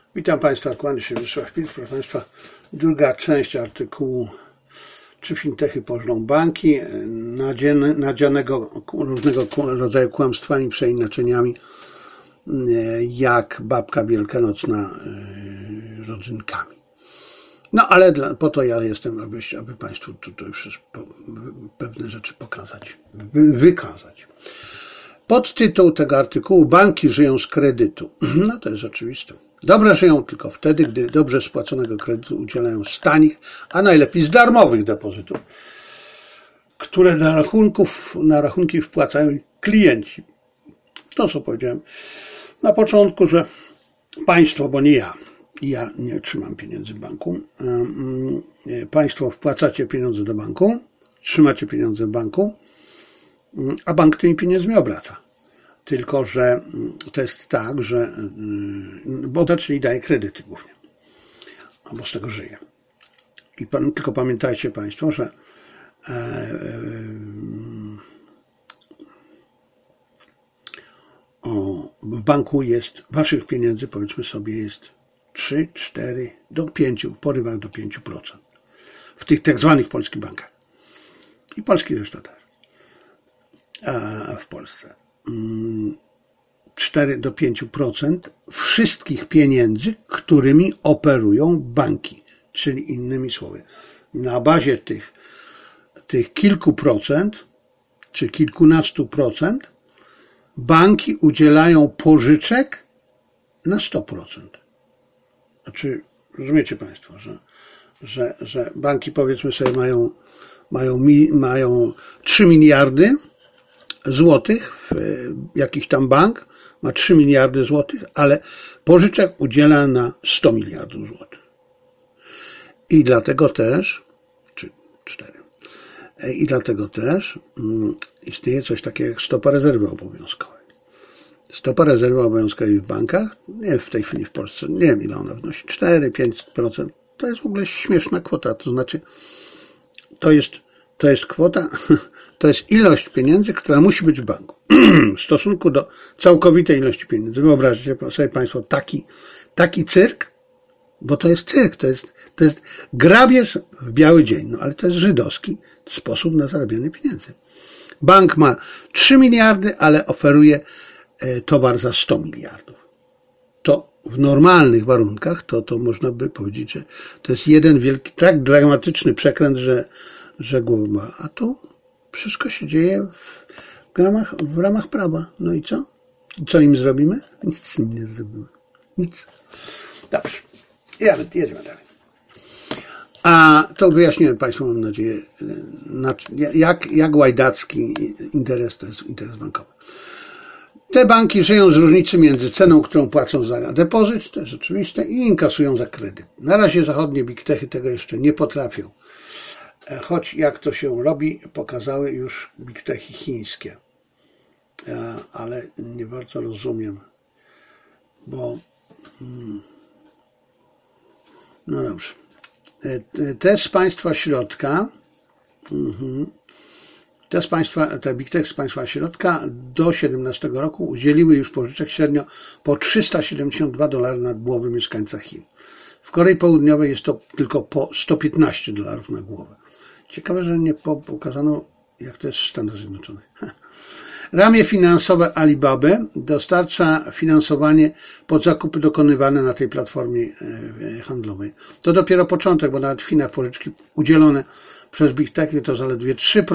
Witam Państwa, kłaniam się Wiesław Pilc. Proszę Państwa, druga część artykułu czy fintechy pożrą banki, nadzianego różnego rodzaju kłamstwami, przeinaczeniami, jak babka wielkanocna rodzynkami. No ale po to ja jestem, aby Państwu tutaj pewne rzeczy pokazać, wykazać. Podtytuł tego artykułu: banki żyją z kredytu. No to jest oczywiste. Dobre żyją tylko wtedy, gdy dobrze spłaconego kredytu udzielają z tanich, a najlepiej z darmowych depozytów, które na rachunki wpłacają klienci. To, co powiedziałem na początku, że państwo, bo nie ja nie trzymam pieniędzy w banku, państwo wpłacacie pieniądze do banku, trzymacie pieniądze w banku, a bank tymi pieniędzmi obraca. Tylko że to jest tak, że czyli daje kredyty głównie, bo z tego żyje. I tylko pamiętajcie Państwo, że w banku jest waszych pieniędzy, powiedzmy sobie, jest 3, 4 do 5, w porywach do 5%. W tych tak zwanych polskich bankach. I polskich zresztą też. A w Polsce 4 do 5% wszystkich pieniędzy, którymi operują banki. Czyli innymi słowy, na bazie tych kilku procent, czy kilkunastu procent, banki udzielają pożyczek na 100%. Znaczy, rozumiecie Państwo, że banki, powiedzmy sobie, mają 3 miliardy złotych, jakiś tam bank ma 3 miliardy złotych, ale pożyczek udziela na 100 miliardów złotych. I dlatego też, czy 4, i dlatego też istnieje coś takiego jak stopa rezerwy obowiązkowej. Stopa rezerwy obowiązkowej w bankach, nie w tej chwili w Polsce, nie wiem ile ona wynosi, 4-5%. To jest w ogóle śmieszna kwota, to znaczy to jest kwota, to jest ilość pieniędzy, która musi być w banku. W stosunku do całkowitej ilości pieniędzy. Wyobraźcie sobie Państwo taki cyrk, bo to jest cyrk, to jest grabież w biały dzień, no ale to jest żydowski sposób na zarabianie pieniędzy. Bank ma 3 miliardy, ale oferuje towar za 100 miliardów. To w normalnych warunkach to można by powiedzieć, że to jest jeden wielki, tak dramatyczny przekręt, że głowa ma. A tu wszystko się dzieje w ramach prawa. No i co? Co im zrobimy? Nic im nie zrobimy. Nic. Dobrze. Jedziemy dalej. A to wyjaśniłem Państwu, mam nadzieję, jak łajdacki interes to jest interes bankowy. Te banki żyją z różnicy między ceną, którą płacą za depozyt, to jest oczywiste, i inkasują za kredyt. Na razie zachodnie big techy tego jeszcze nie potrafią. Choć jak to się robi, pokazały już big techy chińskie. Ale nie bardzo rozumiem, bo no dobrze. Te z Państwa środka, te big tech z Państwa środka do 2017 roku udzieliły już pożyczek średnio po $372 na głowę mieszkańca Chin. W Korei Południowej jest to tylko po $115 na głowę. Ciekawe, że nie pokazano, jak to jest w Stanach Zjednoczonych. Ramię finansowe Alibaby dostarcza finansowanie pod zakupy dokonywane na tej platformie handlowej. To dopiero początek, bo nawet w Chinach pożyczki udzielone przez big techy to zaledwie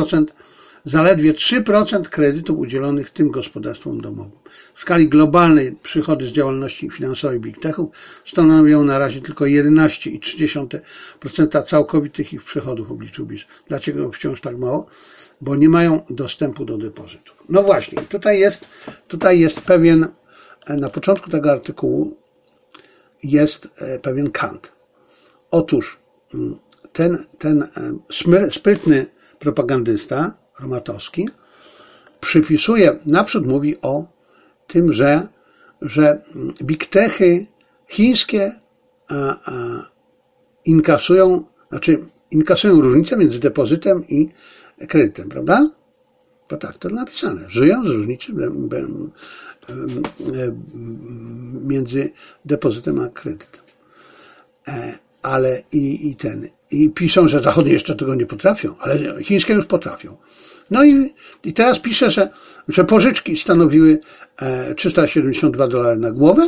3% kredytów udzielonych tym gospodarstwom domowym. W skali globalnej przychody z działalności finansowej big techów stanowią na razie tylko 11,3% całkowitych ich przychodów w obliczu BIS. Dlaczego wciąż tak mało? Bo nie mają dostępu do depozytów. No właśnie, tutaj jest pewien, na początku tego artykułu jest pewien kant. Otóż ten sprytny propagandysta Romatowski przypisuje, naprzód mówi o tym, że big techy chińskie inkasują różnicę między depozytem i kredytem, prawda? To tak, to napisane. Żyją z różnicy między depozytem a kredytem. Ale i piszą, że zachodnie jeszcze tego nie potrafią, ale chińskie już potrafią. No i teraz pisze, że pożyczki stanowiły $372 na głowę.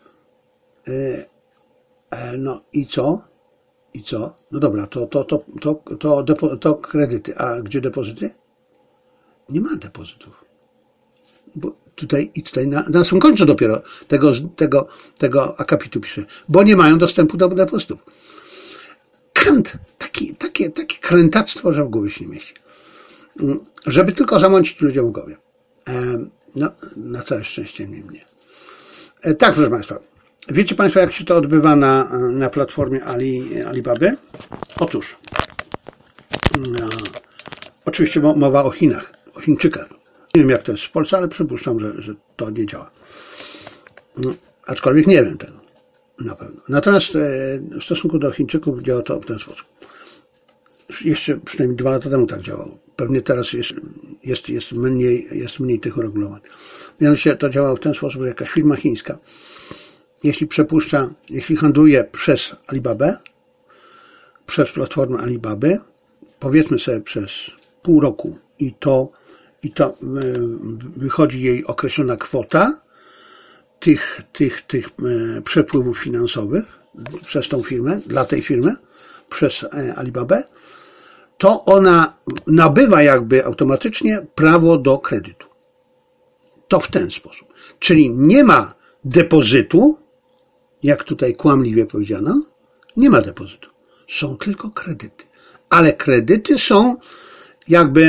No i co? No dobra, to kredyty. A gdzie depozyty? Nie ma depozytów. Bo tutaj na samym końcu dopiero tego akapitu pisze, bo nie mają dostępu do depozytów. Kant, takie krętactwo, że w głowie się nie mieści. Żeby tylko zamącić ludziom w głowie. No, na całe szczęście mnie. Tak, proszę Państwa. Wiecie Państwo, jak się to odbywa na platformie Alibaby? Otóż, oczywiście mowa o Chinach, o Chińczykach. Nie wiem, jak to jest w Polsce, ale przypuszczam, że to nie działa. Aczkolwiek nie wiem tego na pewno. Natomiast w stosunku do Chińczyków działa to w ten sposób. Jeszcze przynajmniej 2 lata temu tak działało. Pewnie teraz jest mniej tych uregulowań. Mianowicie to działało w ten sposób, że jakaś firma chińska, jeśli handluje przez Alibabę, przez platformę Alibaby, powiedzmy sobie przez pół roku i to wychodzi jej określona kwota tych przepływów finansowych przez tą firmę, dla tej firmy, przez Alibabę, to ona nabywa jakby automatycznie prawo do kredytu. To w ten sposób. Czyli nie ma depozytu, jak tutaj kłamliwie powiedziano, nie ma depozytu. Są tylko kredyty. Ale kredyty są jakby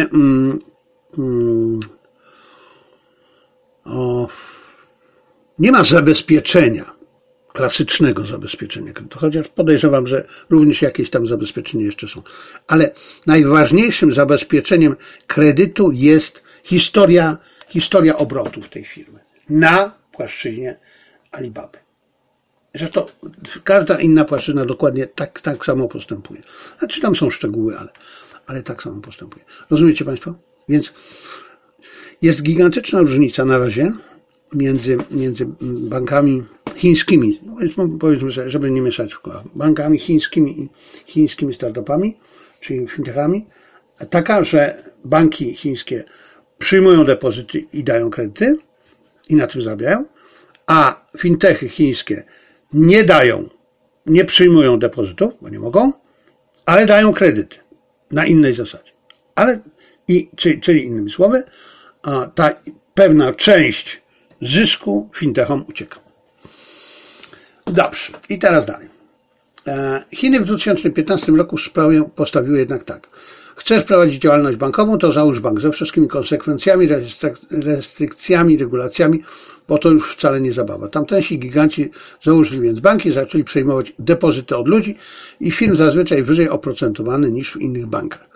nie ma zabezpieczenia, klasycznego zabezpieczenia kredytu, chociaż podejrzewam, że również jakieś tam zabezpieczenia jeszcze są. Ale najważniejszym zabezpieczeniem kredytu jest historia obrotów tej firmy na płaszczyźnie Alibaby. Zresztą każda inna płaszczyzna dokładnie tak samo postępuje. Znaczy tam są szczegóły, ale tak samo postępuje. Rozumiecie Państwo? Więc jest gigantyczna różnica na razie między bankami chińskimi, powiedzmy, żeby nie mieszać w kołach, bankami chińskimi i chińskimi startupami, czyli fintechami, taka, że banki chińskie przyjmują depozyty i dają kredyty i na tym zarabiają, a fintechy chińskie nie przyjmują depozytów, bo nie mogą, ale dają kredyty na innej zasadzie. Czyli innymi słowy, ta pewna część zysku fintechom ucieka. Dobrze, i teraz dalej. Chiny w 2015 roku postawiły jednak tak. Chcesz prowadzić działalność bankową, to załóż bank ze wszystkimi konsekwencjami, restrykcjami, regulacjami, bo to już wcale nie zabawa. Tamtejsi giganci założyli więc banki, zaczęli przejmować depozyty od ludzi i firm zazwyczaj wyżej oprocentowane niż w innych bankach.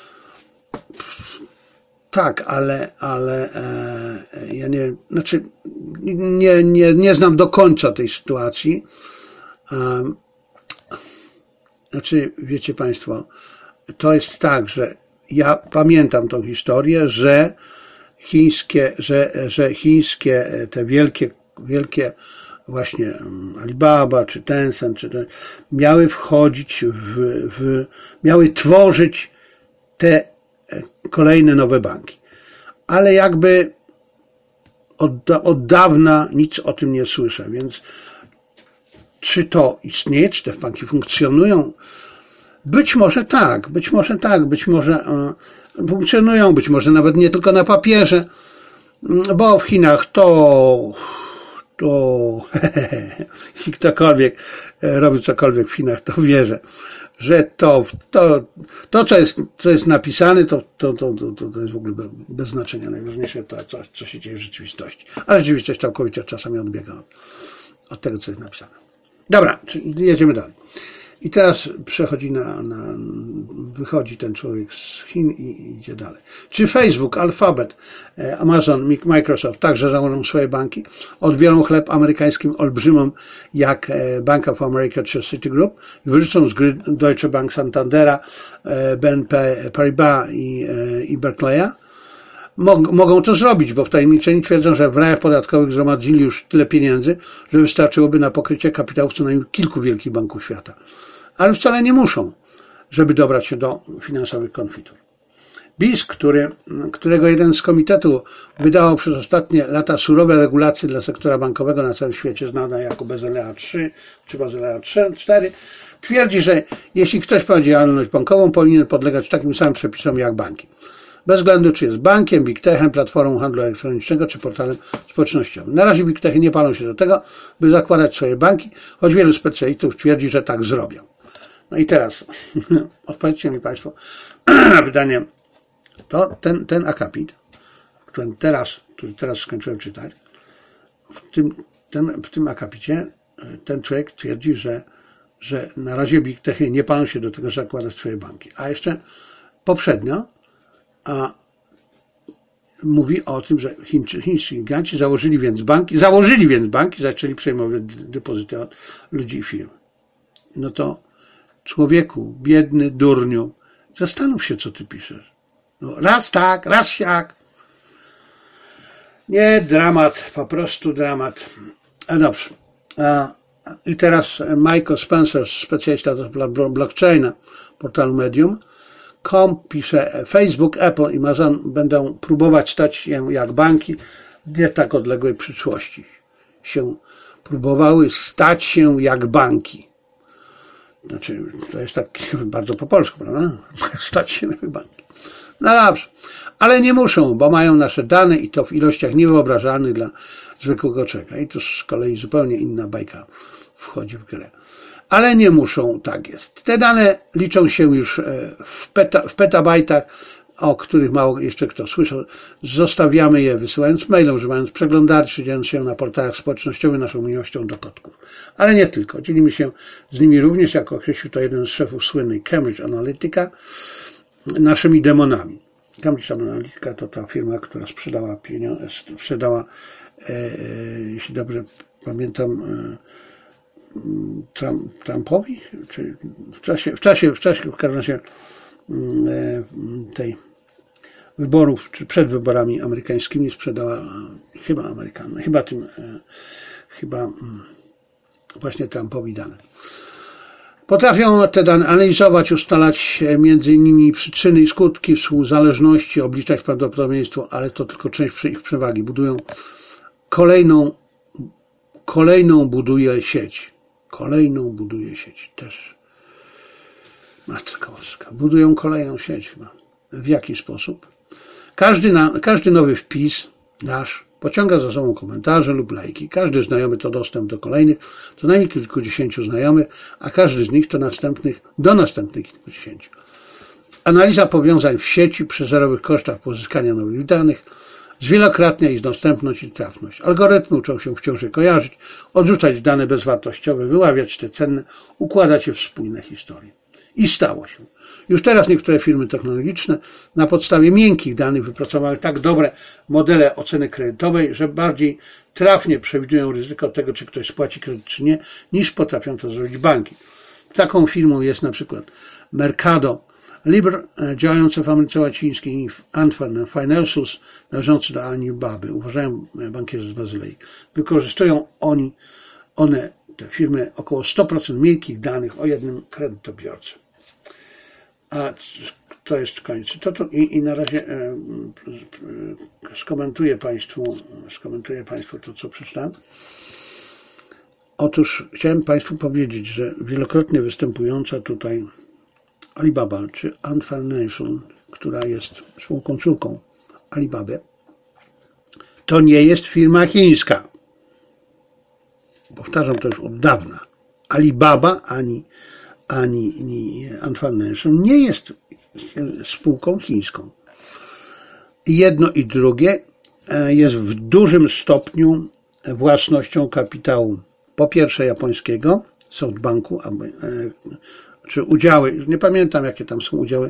Tak, ale ja nie znam do końca tej sytuacji. Wiecie Państwo, to jest tak, że ja pamiętam tą historię, że chińskie te wielkie właśnie Alibaba czy Tencent miały wchodzić miały tworzyć te kolejne nowe banki. Ale jakby od dawna nic o tym nie słyszę, więc czy to istnieje, czy te banki funkcjonują? Być może funkcjonują, być może nawet nie tylko na papierze, bo w Chinach jeśli ktokolwiek robi cokolwiek w Chinach, to wierzę, że to co jest napisane, to jest w ogóle bez znaczenia. Najważniejsze to, co się dzieje w rzeczywistości. A rzeczywistość całkowicie czasami odbiega od tego, co jest napisane. Dobra, czyli jedziemy dalej. I teraz wychodzi ten człowiek z Chin i idzie dalej. Czy Facebook, Alphabet, Amazon, Microsoft także założą swoje banki? Odbiorą chleb amerykańskim olbrzymom jak Bank of America czy Citigroup? Wyrzucą z gry Deutsche Bank, Santandera, BNP Paribas i Barclaya? mogą to zrobić, bo wtajemniczeni twierdzą, że w rajach podatkowych zgromadzili już tyle pieniędzy, że wystarczyłoby na pokrycie kapitałów co najmniej kilku wielkich banków świata. Ale wcale nie muszą, żeby dobrać się do finansowych konfitur. BIS, którego jeden z komitetu wydawał przez ostatnie lata surowe regulacje dla sektora bankowego na całym świecie, znane jako Bazylia 3 czy Bazylia 4, twierdzi, że jeśli ktoś prowadzi działalność bankową, powinien podlegać takim samym przepisom jak banki. Bez względu, czy jest bankiem, big techem, platformą handlu elektronicznego, czy portalem społecznościowym. Na razie big techy nie palą się do tego, by zakładać swoje banki, choć wielu specjalistów twierdzi, że tak zrobią. No i teraz, odpowiedzcie mi Państwo na pytanie, to ten akapit, który teraz skończyłem czytać, w tym akapicie ten człowiek twierdzi, że na razie big techy nie palą się do tego, że zakładać swoje banki. A jeszcze poprzednio mówi o tym, że chińscy giganci założyli więc banki, zaczęli przejmować depozyty od ludzi i firm. No to człowieku, biedny durniu, zastanów się, co ty piszesz. No, raz tak, raz siak. Nie, dramat, po prostu dramat. Dobrze. I teraz Michael Spencer, specjalista do blockchaina, portalu Medium.com pisze, Facebook, Apple i Amazon będą próbować stać się jak banki w nie tak odległej przyszłości. Próbowały stać się jak banki. Znaczy, to jest tak bardzo po polsku, prawda? Stać się jak banki. No dobrze, ale nie muszą, bo mają nasze dane i to w ilościach niewyobrażalnych dla zwykłego człowieka. I tu z kolei zupełnie inna bajka wchodzi w grę. Ale nie muszą, tak jest. Te dane liczą się już w petabajtach, o których mało jeszcze kto słyszał. Zostawiamy je wysyłając mailem, używając przeglądarki, dzieląc się na portalach społecznościowych naszą miłością do kotków. Ale nie tylko. Dzielimy się z nimi również, jak określił to jeden z szefów słynnej Cambridge Analytica, naszymi demonami. Cambridge Analytica to ta firma, która sprzedała pieniądze, jeśli dobrze pamiętam, Trumpowi, czy w czasie w każdym razie tej wyborów, czy przed wyborami amerykańskimi sprzedała chyba właśnie Trumpowi dane. Potrafią te dane analizować, ustalać między innymi przyczyny i skutki współzależności, obliczać prawdopodobieństwo, ale to tylko część ich przewagi. Budują kolejną buduje sieć. Też. Matka Boska. Budują kolejną sieć chyba. W jaki sposób? Każdy nowy wpis nasz pociąga za sobą komentarze lub lajki. Każdy znajomy to dostęp do kolejnych, co najmniej kilkudziesięciu znajomych, a każdy z nich do następnych kilkudziesięciu. Analiza powiązań w sieci przy zerowych kosztach pozyskania nowych danych zwielokrotnia ich dostępność i trafność. Algorytmy uczą się wciąż je kojarzyć, odrzucać dane bezwartościowe, wyławiać te cenne, układać je w spójne historie. I stało się. Już teraz niektóre firmy technologiczne na podstawie miękkich danych wypracowały tak dobre modele oceny kredytowej, że bardziej trafnie przewidują ryzyko tego, czy ktoś spłaci kredyt, czy nie, niż potrafią to zrobić banki. Taką firmą jest na przykład Mercado Libre, działające w Ameryce Łacińskiej i w Antwerp Financials, należący do Alibaby, uważają bankierzy z Bazylei. Wykorzystują te firmy, około 100% miękkich danych o jednym kredytobiorcy. A to jest koniec. I na razie skomentuję Państwu to, co przeczytałem. Otóż chciałem Państwu powiedzieć, że wielokrotnie występująca tutaj Alibaba, czy Ant Financial, która jest spółką córką Alibaby, to nie jest firma chińska. Powtarzam to już od dawna. Alibaba ani Ant Financial nie jest spółką chińską. Jedno i drugie jest w dużym stopniu własnością kapitału, po pierwsze japońskiego, SoftBanku, czy udziały, nie pamiętam jakie tam są udziały,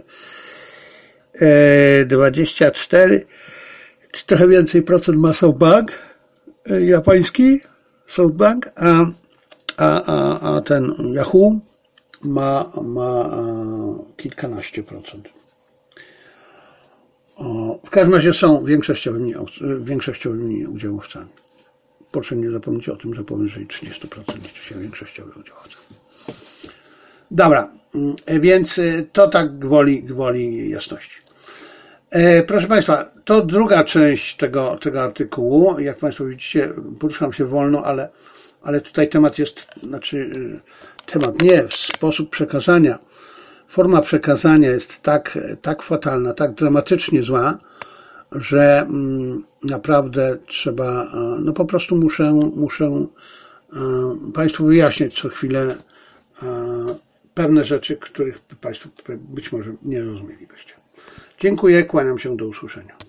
24, czy trochę więcej procent ma SoftBank, japoński SoftBank, a ten Yahoo ma kilkanaście procent. W każdym razie są większościowymi udziałowcami. Proszę nie zapomnieć o tym, że powyżej 30% liczy się większościowy udziałowca. Dobra, więc to tak gwoli jasności. Proszę Państwa, to druga część tego artykułu. Jak Państwo widzicie, poruszam się wolno, ale tutaj temat jest, sposób przekazania, forma przekazania jest tak fatalna, tak dramatycznie zła, że naprawdę trzeba, po prostu muszę Państwu wyjaśniać co chwilę pewne rzeczy, których Państwo być może nie rozumielibyście. Dziękuję, kłaniam się, do usłyszenia.